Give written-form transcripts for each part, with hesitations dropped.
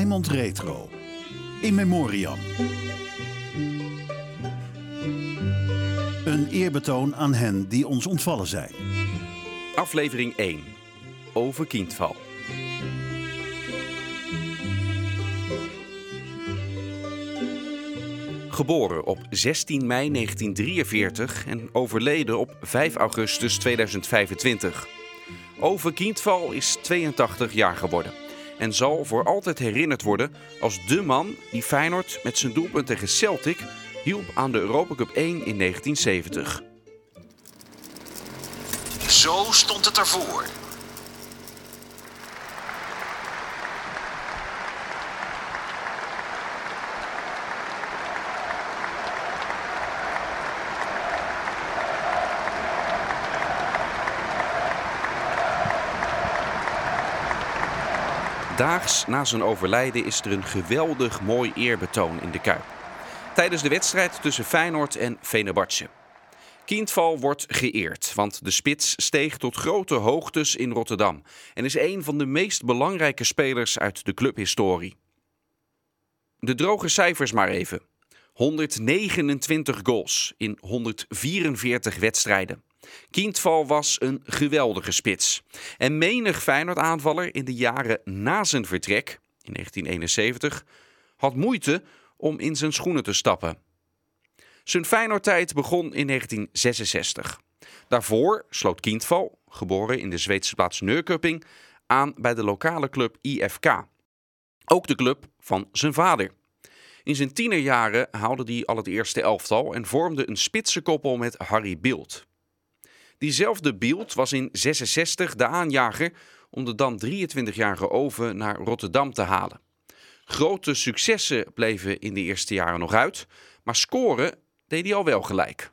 Rijnmond Retro. In memoriam. Een eerbetoon aan hen die ons ontvallen zijn. Aflevering 1. Over Kindval. Geboren op 16 mei 1943 en overleden op 5 augustus 2025. Ove Kindval is 82 jaar geworden en zal voor altijd herinnerd worden als de man die Feyenoord met zijn doelpunt tegen Celtic hielp aan de Europa Cup 1 in 1970. Zo stond het ervoor. Daags na zijn overlijden is er een geweldig mooi eerbetoon in de Kuip. Tijdens de wedstrijd tussen Feyenoord en Fenerbahce. Kindval wordt geëerd, want de spits steeg tot grote hoogtes in Rotterdam en is een van de meest belangrijke spelers uit de clubhistorie. De droge cijfers maar even. 129 goals in 144 wedstrijden. Kindval was een geweldige spits. En menig Feyenoord-aanvaller in de jaren na zijn vertrek, in 1971, had moeite om in zijn schoenen te stappen. Zijn Feyenoordtijd begon in 1966. Daarvoor sloot Kindval, geboren in de Zweedse plaats Norrköping, aan bij de lokale club IFK. Ook de club van zijn vader. In zijn tienerjaren haalde hij al het eerste elftal en vormde een spitsenkoppel met Harry Bildt. Diezelfde Bildt was in 1966 de aanjager om de dan 23-jarige Ove naar Rotterdam te halen. Grote successen bleven in de eerste jaren nog uit, maar scoren deed hij al wel gelijk.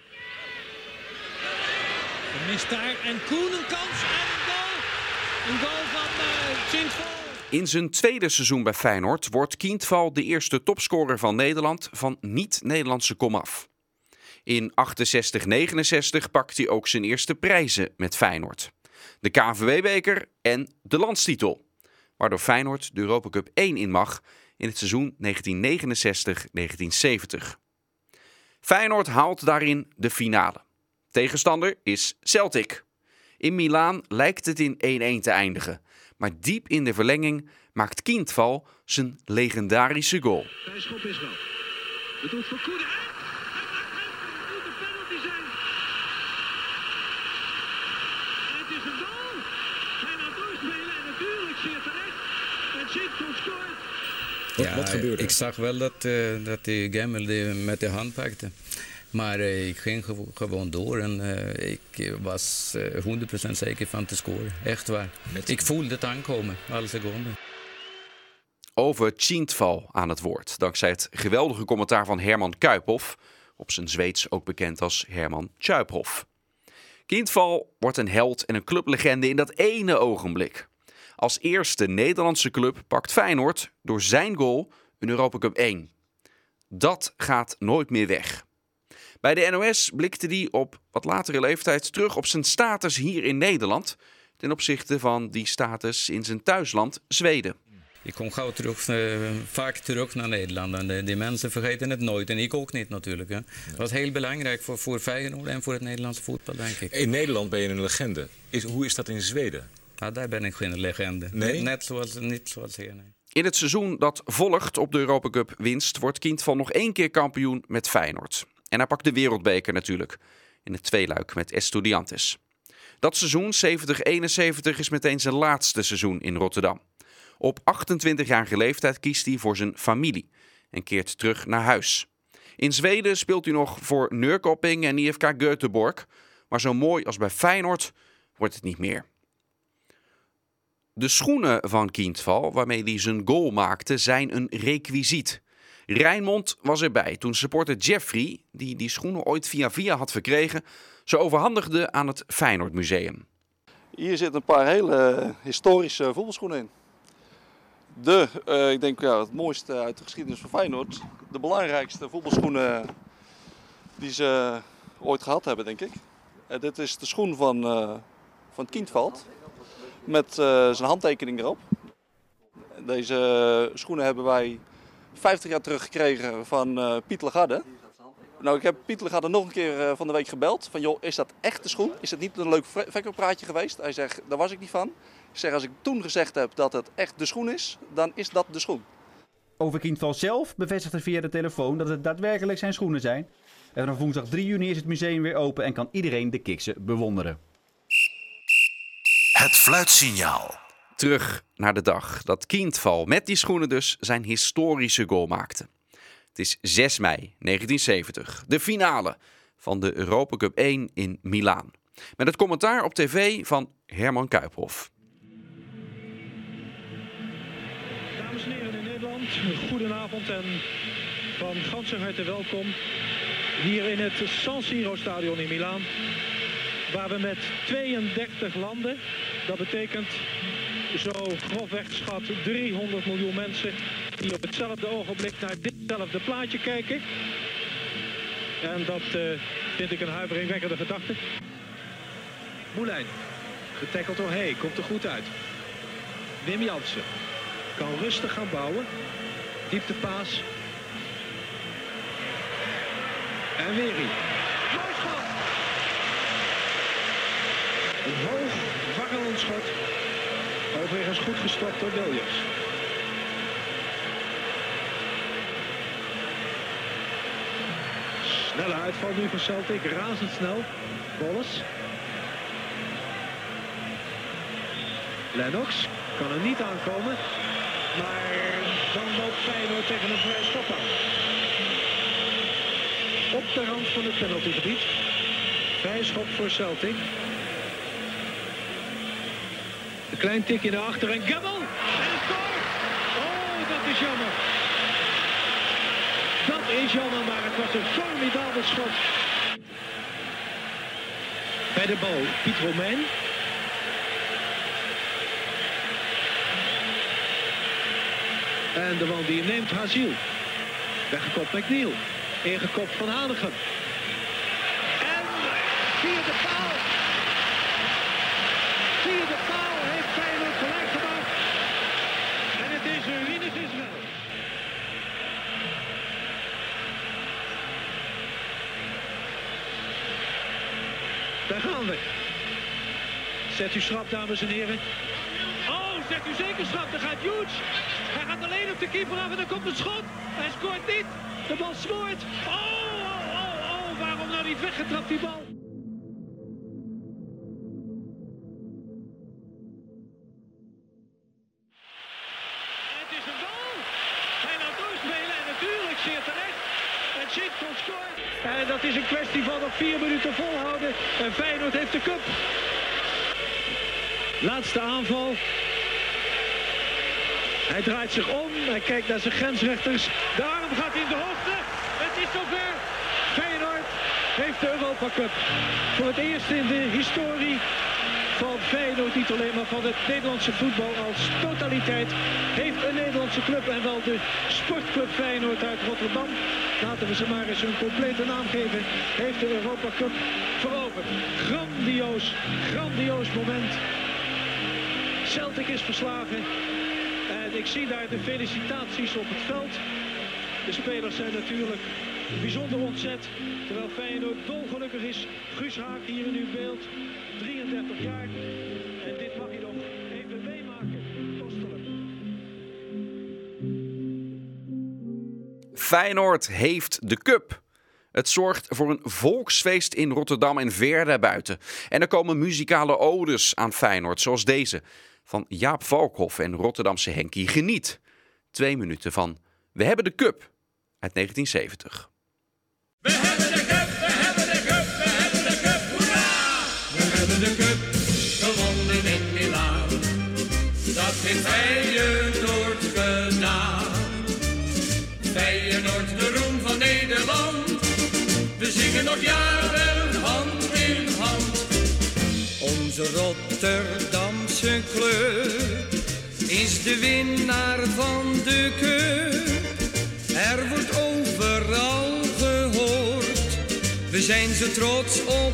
Mist daar en Koen een kans en een goal. Een goal van Kindval. In zijn tweede seizoen bij Feyenoord wordt Kindval de eerste topscorer van Nederland van niet-Nederlandse komaf. In 68-69 pakt hij ook zijn eerste prijzen met Feyenoord. De KNVB-beker en de landstitel. Waardoor Feyenoord de Europa Cup 1 in mag in het seizoen 1969-1970. Feyenoord haalt daarin de finale. Tegenstander is Celtic. In Milaan lijkt het in 1-1 te eindigen. Maar diep in de verlenging maakt Kindval zijn legendarische goal. Hij schop is wel. Het doet voor Koen. Ja, wat gebeurde? Ik zag wel dat die Gemmel met de hand pakte. Maar ik ging gewoon door en ik was 100% zeker van te scoren. Echt waar. Ik voelde het aankomen, alle seconden. Over Kindval aan het woord, dankzij het geweldige commentaar van Herman Kuiphoff, op zijn Zweeds ook bekend als Herman Tjuiphoff. Kindval wordt een held en een clublegende in dat ene ogenblik. Als eerste Nederlandse club pakt Feyenoord door zijn goal een Europa Cup 1. Dat gaat nooit meer weg. Bij de NOS blikte hij op wat latere leeftijd terug op zijn status hier in Nederland ten opzichte van die status in zijn thuisland Zweden. Ik kom gauw vaak terug naar Nederland en die mensen vergeten het nooit en ik ook niet natuurlijk. Hè. Dat was heel belangrijk voor Feyenoord en voor het Nederlandse voetbal, denk ik. In Nederland ben je een legende. Hoe is dat in Zweden? Nou, daar ben ik geen legende. Nee? Niet zoals hier, nee. In het seizoen dat volgt op de Europa Cup winst wordt Kindval nog 1 keer kampioen met Feyenoord. En hij pakt de wereldbeker natuurlijk in het tweeluik met Estudiantes. Dat seizoen 70-71 is meteen zijn laatste seizoen in Rotterdam. Op 28-jarige leeftijd kiest hij voor zijn familie en keert terug naar huis. In Zweden speelt hij nog voor Norrköping en IFK Göteborg, maar zo mooi als bij Feyenoord wordt het niet meer. De schoenen van Kindval, waarmee hij zijn goal maakte, zijn een requisiet. Rijnmond was erbij toen supporter Jeffrey, die schoenen ooit via had verkregen, ze overhandigde aan het Feyenoord Museum. Hier zitten een paar hele historische voetbalschoenen in. Ik denk het mooiste uit de geschiedenis van Feyenoord. De belangrijkste voetbalschoenen die ze ooit gehad hebben, denk ik. Dit is de schoen van Kindval met zijn handtekening erop. Deze schoenen hebben wij 50 jaar terug gekregen van Piet Lagarde. Nou, ik heb Piet Lagarde nog een keer van de week gebeld. Van joh, is dat echt de schoen? Is het niet een leuk verkooppraatje geweest? Hij zegt, daar was ik niet van. Ik zeg, als ik toen gezegd heb dat het echt de schoen is, dan is dat de schoen. Over Kindval zelf bevestigt hij via de telefoon dat het daadwerkelijk zijn schoenen zijn. En vanaf woensdag 3 juni is het museum weer open en kan iedereen de kiksen bewonderen. Het fluitsignaal. Terug naar de dag dat Kindval met die schoenen dus zijn historische goal maakte. Het is 6 mei 1970, de finale van de Europa Cup 1 in Milaan. Met het commentaar op tv van Herman Kuiphof. Dames en heren in Nederland, goedenavond en van ganse harte welkom hier in het San Siro stadion in Milaan. Waar we met 32 landen, dat betekent zo grofweg geschat 300 miljoen mensen die op hetzelfde ogenblik naar ditzelfde plaatje kijken. En dat vind ik een huiveringwekkende gedachte. Moulijn, getackeld door Hey, komt er goed uit. Wim Jansen kan rustig gaan bouwen. Dieptepaas. En Wery. Mooi schot! Een hoog, waggelend schot. Overigens goed gestopt door Williams. Snelle uitval nu van Celtic, razendsnel. Bolles. Lennox kan er niet aankomen. Maar dan loopt Feyenoord tegen een vrije schop aan. Op de rand van het penaltygebied. Vrije schop voor Celtic. Een klein tikje naar achter en Gammel. En een score. Oh, dat is jammer. Dat is jammer, maar het was een formidabel schot. Bij de bal Piet Romein. En de man die hem neemt, Haziel. Weggekopt McNeil. Ingekopt van Hanegem. En via de paal. Via de paal heeft Feyenoord gelijk gemaakt. En het is Rinus Israël. Daar gaan we. Zet u schrap, dames en heren. Oh, zet u zeker schrap. Daar gaat Hughes. Hij gaat alleen op de keeper af en dan komt het schot. Hij scoort niet. De bal smoort. Oh, waarom nou niet weggetrapt die bal? Het is een bal. Hij laat doorspelen en natuurlijk zeer terecht. En Chipson scoort. En dat is een kwestie van nog 4 minuten volhouden. En Feyenoord heeft de cup. Laatste aanval. Hij draait zich om, hij kijkt naar zijn grensrechters. De arm gaat in de hoogte. Het is zover. Feyenoord heeft de Europa Cup. Voor het eerst in de historie van Feyenoord, niet alleen maar van het Nederlandse voetbal als totaliteit, heeft een Nederlandse club en wel de Sportclub Feyenoord uit Rotterdam, laten we ze maar eens een complete naam geven, heeft de Europa Cup veroverd. Grandioos moment. Celtic is verslagen. En ik zie daar de felicitaties op het veld. De spelers zijn natuurlijk bijzonder ontzet. Terwijl Feyenoord dolgelukkig is. Guus Haak hier in uw beeld. 33 jaar. En dit mag je nog even meemaken. Kostelijk. Feyenoord heeft de cup. Het zorgt voor een volksfeest in Rotterdam en ver daarbuiten. En er komen muzikale odes aan Feyenoord, zoals deze van Jaap Valkhoff en Rotterdamse Henkie Geniet. 2 minuten van We hebben de cup uit 1970. We hebben de cup, we hebben de cup, we hebben de cup, hoera! We hebben de cup gewonnen in Milaan. Dat heeft Feyenoord gedaan. Feyenoord, de roem van Nederland. We zingen nog jaren hand in hand. Onze Rotterdamse club is de winnaar van de cup. Er wordt overal gehoord. We zijn zo trots op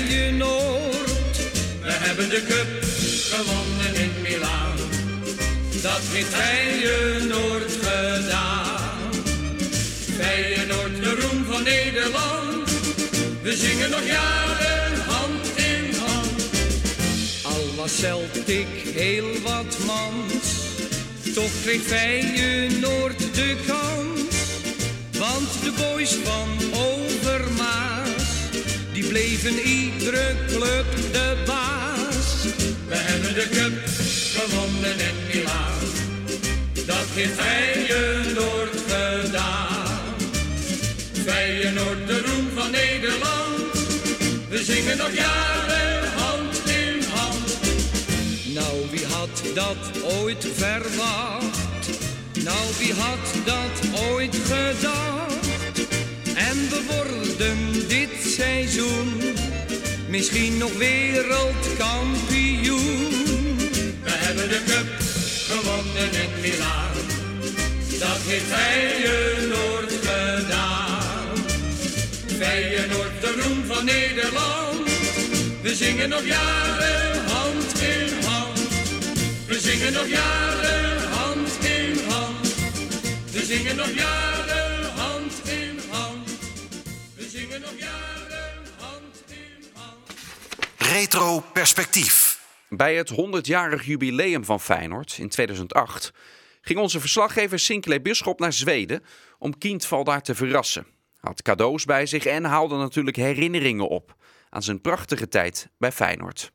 Feyenoord. We hebben de cup gewonnen in Milaan. dat heeft Feyenoord gedaan. Feyenoord, de roem van Nederland, we zingen nog jaren hand in hand. Al was Celtic heel wat mans, toch kreeg Feyenoord de kans. Want de boys van Overmaas, die bleven iedere club de baas. We hebben de cup gewonnen in Milaan, dat heeft Feyenoord gedaan. Feyenoord, de roem van Nederland, we zingen nog jaren hand in hand. Nou, wie had dat ooit verwacht? Nou, wie had dat ooit gedacht? En we worden dit seizoen misschien nog wereldkampioen. We hebben de cup gewonnen in Milaan, dat heeft Feyenoord gedaan. Feyenoord, de roem van Nederland, we zingen nog jaren hand in hand. We zingen nog jaren hand in hand. We zingen nog jaren hand in hand. We zingen nog jaren hand in hand. Retro Perspectief. Bij het 100-jarig jubileum van Feyenoord in 2008 ging onze verslaggever Sinclair Bisschop naar Zweden om Kindval daar te verrassen. Hij had cadeaus bij zich en haalde natuurlijk herinneringen op aan zijn prachtige tijd bij Feyenoord.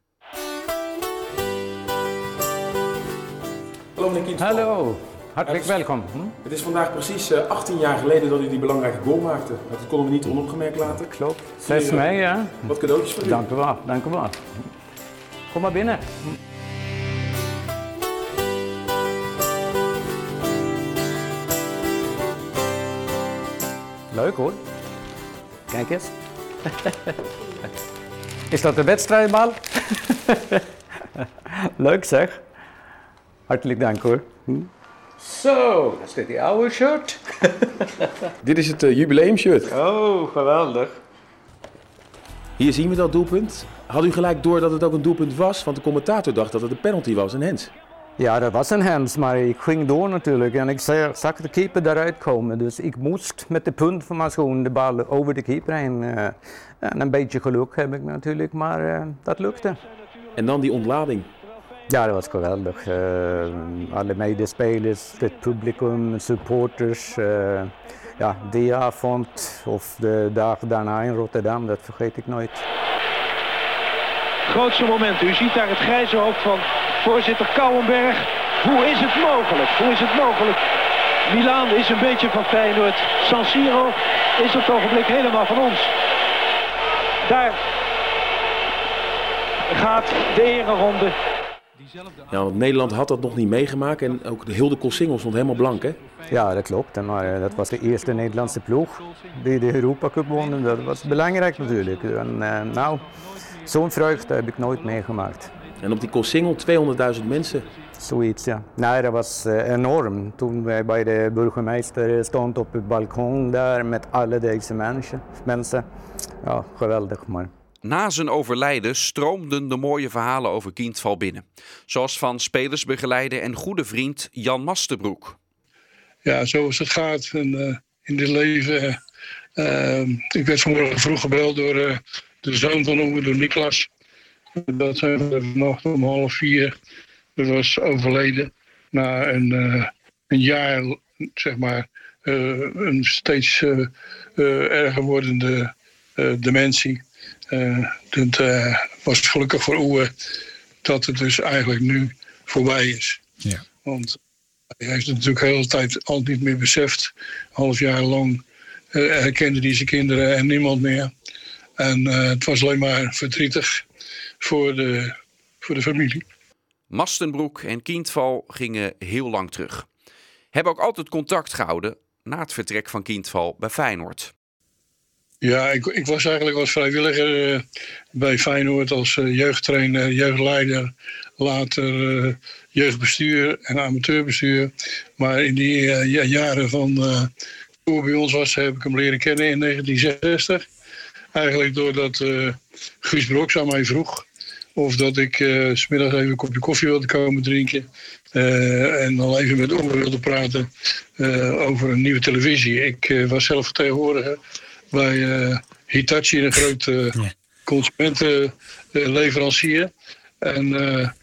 Hallo meneer Kindval. Hallo, hartelijk welkom. Het is vandaag precies 18 jaar geleden dat u die belangrijke goal maakte. Dat konden we niet onopgemerkt laten. Klopt. 6 mei, ja. Wat cadeautjes voor u. Dank u wel, dank u wel. Kom maar binnen. Leuk hoor. Kijk eens. Is dat de wedstrijdbal? Leuk zeg. Hartelijk dank hoor. Zo, dat is die oude shirt. Dit is het jubileumshirt. Oh, geweldig. Hier zien we dat doelpunt. Had u gelijk door dat het ook een doelpunt was? Want de commentator dacht dat het een penalty was, een hands. Ja, dat was een hands, maar ik ging door natuurlijk en ik zag de keeper daaruit komen. Dus ik moest met de punt van mijn schoen de bal over de keeper heen. En een beetje geluk heb ik natuurlijk, maar dat lukte. En dan die ontlading. Ja, dat was geweldig. Alle medespelers, het publicum, supporters. Ja, die avond of de dagen daarna in Rotterdam, dat vergeet ik nooit. Grootste moment. U ziet daar het grijze hoofd van voorzitter Kouwenberg. Hoe is het mogelijk? Hoe is het mogelijk? Milaan is een beetje van Feyenoord. San Siro is op het ogenblik helemaal van ons. Daar gaat de ereronde. Ja, want Nederland had dat nog niet meegemaakt en ook heel de Koolsingel stond helemaal blank, hè? Ja, dat klopt. Maar dat was de eerste Nederlandse ploeg die de Europa Cup won. Dat was belangrijk natuurlijk. En, nou, zo'n vreugde heb ik nooit meegemaakt. En op die Koolsingel 200.000 mensen. Zoiets, ja. Nou, dat was enorm. Toen wij bij de burgemeester stond op het balkon daar met alle deze mensen. Ja, geweldig man. Na zijn overlijden stroomden de mooie verhalen over Kindval binnen. Zoals van spelersbegeleider en goede vriend Jan Masterbroek. Ja, zoals het gaat in dit leven. Ik werd vanmorgen vroeg gebeld door de zoon van Owe, door Niklas. Dat hij vannacht om 3:30 dat was overleden. Na een jaar, zeg maar, een steeds erger wordende dementie. Het was gelukkig voor Owe dat het dus eigenlijk nu voorbij is. Ja. Want hij heeft het natuurlijk de hele tijd al niet meer beseft. Half jaar lang herkende hij zijn kinderen en niemand meer. En het was alleen maar verdrietig voor de familie. Mastenbroek en Kindval gingen heel lang terug. Hebben ook altijd contact gehouden na het vertrek van Kindval bij Feyenoord. Ja, ik was eigenlijk als vrijwilliger bij Feyenoord als jeugdtrainer, jeugdleider, later jeugdbestuur en amateurbestuur. Maar in die jaren van toen hij bij ons was, heb ik hem leren kennen in 1966. Eigenlijk doordat Guus Broks aan mij vroeg Of dat ik 's middags even een kopje koffie wilde komen drinken. En dan even met Owe wilde praten over een nieuwe televisie. Ik was zelf vertegenwoordiger bij Hitachi, een grote consumentenleverancier. En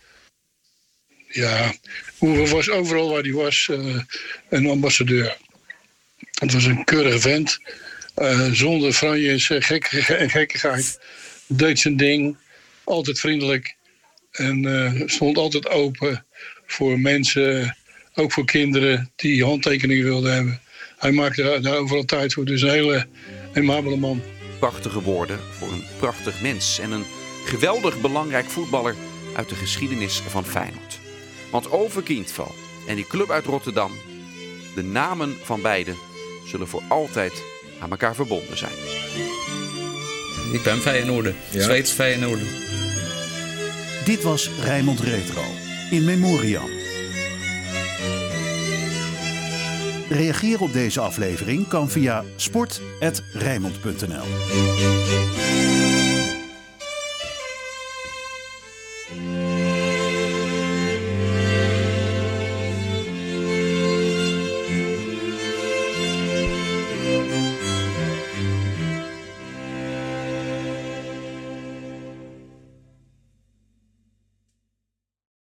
Owe was overal waar hij was een ambassadeur. Het was een keurige vent. Zonder franjes en gekkigheid. Deed zijn ding. Altijd vriendelijk. En stond altijd open voor mensen. Ook voor kinderen die handtekeningen wilden hebben. Hij maakte daar overal tijd voor. Dus een hele aimabele man. Prachtige woorden voor een prachtig mens. En een geweldig belangrijk voetballer uit de geschiedenis van Feyenoord. Want Ove Kindval en die club uit Rotterdam, de namen van beiden zullen voor altijd aan elkaar verbonden zijn. Ik ben Feyenoorder, Zweeds Feyenoorder. Dit was Rijnmond Retro, in memoriam. Reageer op deze aflevering kan via sport@rijnmond.nl.